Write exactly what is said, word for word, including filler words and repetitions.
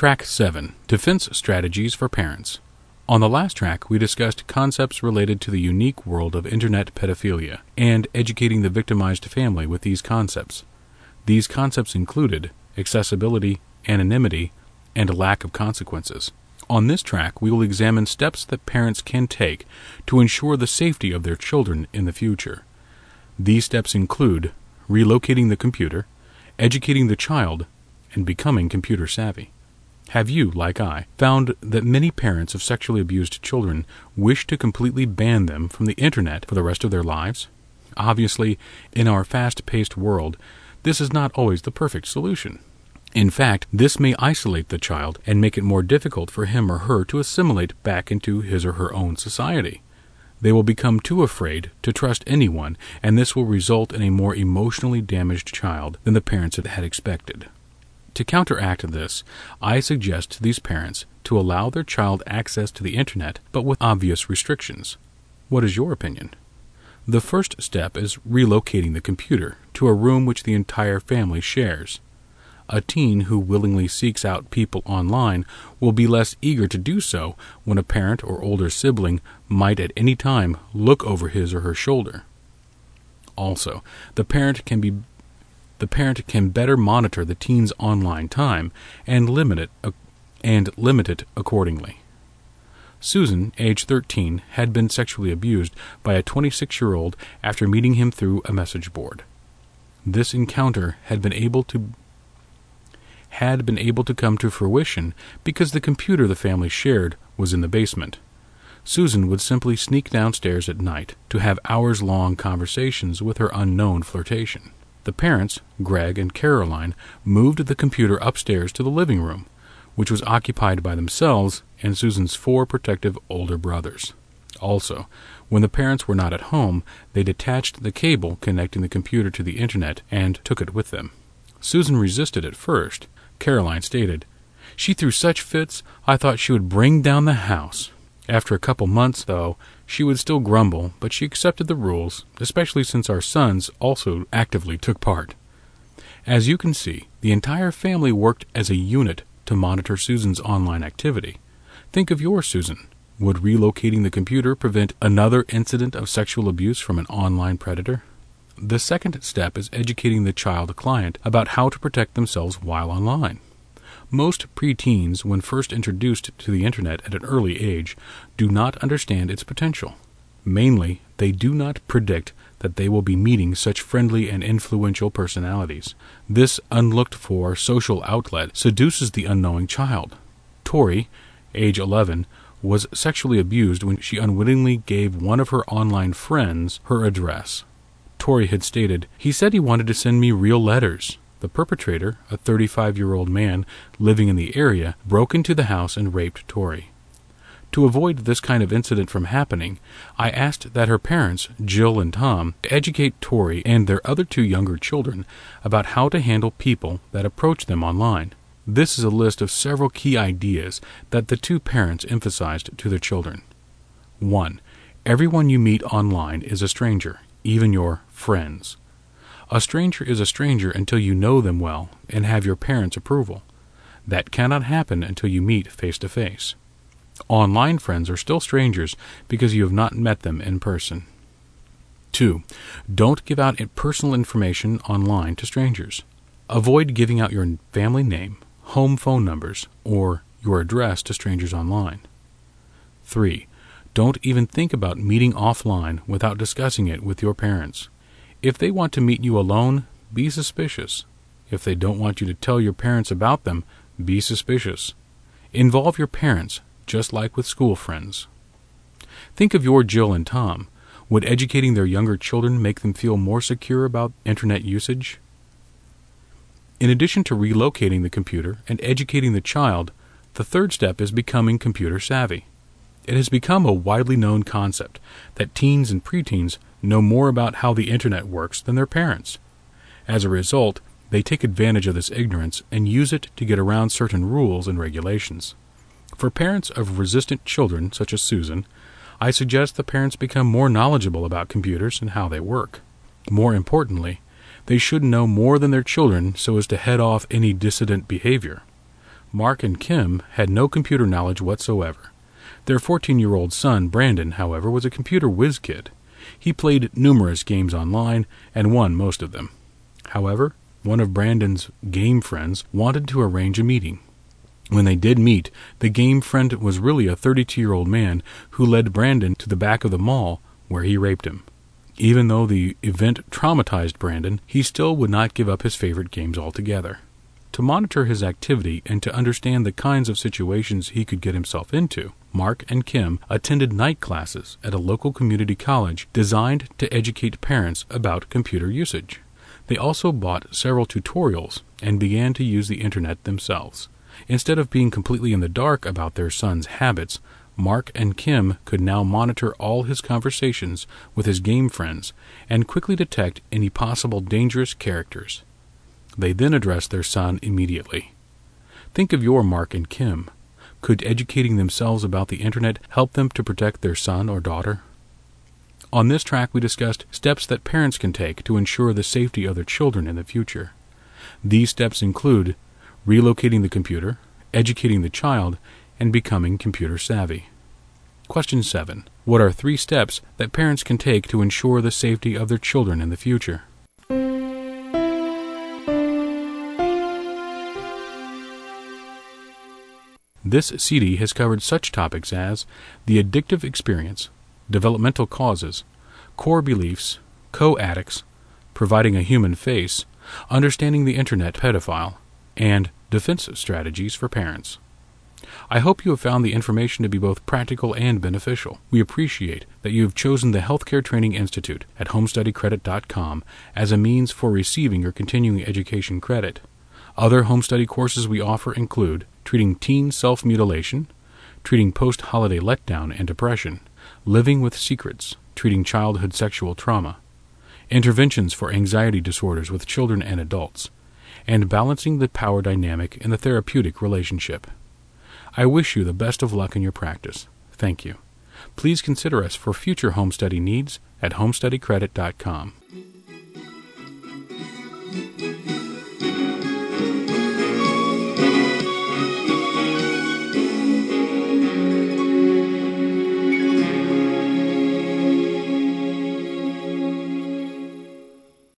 Track seven. Defense Strategies for Parents. On the last track, we discussed concepts related to the unique world of Internet pedophilia and educating the victimized family with these concepts. These concepts included accessibility, anonymity, and a lack of consequences. On this track, we will examine steps that parents can take to ensure the safety of their children in the future. These steps include relocating the computer, educating the child, and becoming computer savvy. Have you, like I, found that many parents of sexually abused children wish to completely ban them from the Internet for the rest of their lives? Obviously, in our fast-paced world, this is not always the perfect solution. In fact, this may isolate the child and make it more difficult for him or her to assimilate back into his or her own society. They will become too afraid to trust anyone, and this will result in a more emotionally damaged child than the parents had expected. To counteract this, I suggest to these parents to allow their child access to the Internet, but with obvious restrictions. What is your opinion? The first step is relocating the computer to a room which the entire family shares. A teen who willingly seeks out people online will be less eager to do so when a parent or older sibling might at any time look over his or her shoulder. Also, the parent can be The parent can better monitor the teen's online time and limit it, uh, and limit it accordingly. Susan, age thirteen, had been sexually abused by a twenty-six-year-old after meeting him through a message board. This encounter had been able to had been able to come to fruition because the computer the family shared was in the basement. Susan would simply sneak downstairs at night to have hours-long conversations with her unknown flirtation. The parents, Greg and Caroline, moved the computer upstairs to the living room, which was occupied by themselves and Susan's four protective older brothers. Also, when the parents were not at home, they detached the cable connecting the computer to the Internet and took it with them. Susan resisted at first. Caroline stated, "She threw such fits, I thought she would bring down the house." After a couple months, though, she would still grumble, but she accepted the rules, especially since our sons also actively took part. As you can see, the entire family worked as a unit to monitor Susan's online activity. Think of your Susan. Would relocating the computer prevent another incident of sexual abuse from an online predator? The second step is educating the child client about how to protect themselves while online. Most preteens, when first introduced to the Internet at an early age, do not understand its potential. Mainly, they do not predict that they will be meeting such friendly and influential personalities. This unlooked-for social outlet seduces the unknowing child. Tori, age eleven, was sexually abused when she unwittingly gave one of her online friends her address. Tori had stated, "He said he wanted to send me real letters." The perpetrator, a thirty-five-year-old man living in the area, broke into the house and raped Tori. To avoid this kind of incident from happening, I asked that her parents, Jill and Tom, educate Tori and their other two younger children about how to handle people that approach them online. This is a list of several key ideas that the two parents emphasized to their children. one. Everyone you meet online is a stranger, even your friends. A stranger is a stranger until you know them well and have your parents' approval. That cannot happen until you meet face to face. Online friends are still strangers because you have not met them in person. two. Don't give out personal information online to strangers. Avoid giving out your family name, home phone numbers, or your address to strangers online. three. Don't even think about meeting offline without discussing it with your parents. If they want to meet you alone, be suspicious. If they don't want you to tell your parents about them, be suspicious. Involve your parents, just like with school friends. Think of your Jill and Tom. Would educating their younger children make them feel more secure about Internet usage? In addition to relocating the computer and educating the child, the third step is becoming computer savvy. It has become a widely known concept that teens and preteens know more about how the Internet works than their parents. As a result, they take advantage of this ignorance and use it to get around certain rules and regulations. For parents of resistant children, such as Susan, I suggest the parents become more knowledgeable about computers and how they work. More importantly, they should know more than their children so as to head off any dissident behavior. Mark and Kim had no computer knowledge whatsoever. Their fourteen-year-old son, Brandon, however, was a computer whiz kid. He played numerous games online and won most of them. However, one of Brandon's game friends wanted to arrange a meeting. When they did meet, the game friend was really a thirty-two-year-old man who led Brandon to the back of the mall where he raped him. Even though the event traumatized Brandon, he still would not give up his favorite games altogether. To monitor his activity and to understand the kinds of situations he could get himself into, Mark and Kim attended night classes at a local community college designed to educate parents about computer usage. They also bought several tutorials and began to use the internet themselves. Instead of being completely in the dark about their son's habits, Mark and Kim could now monitor all his conversations with his game friends and quickly detect any possible dangerous characters. They then addressed their son immediately. Think of your Mark and Kim. Could educating themselves about the internet help them to protect their son or daughter? On this track, we discussed steps that parents can take to ensure the safety of their children in the future. These steps include relocating the computer, educating the child, and becoming computer savvy. Question seven. What are three steps that parents can take to ensure the safety of their children in the future? This C D has covered such topics as the addictive experience, developmental causes, core beliefs, co-addicts, providing a human face, understanding the internet pedophile, and defense strategies for parents. I hope you have found the information to be both practical and beneficial. We appreciate that you have chosen the Healthcare Training Institute at home study credit dot com as a means for receiving your continuing education credit. Other home study courses we offer include treating teen self-mutilation, treating post-holiday letdown and depression, living with secrets, treating childhood sexual trauma, interventions for anxiety disorders with children and adults, and balancing the power dynamic in the therapeutic relationship. I wish you the best of luck in your practice. Thank you. Please consider us for future home study needs at home study credit dot com.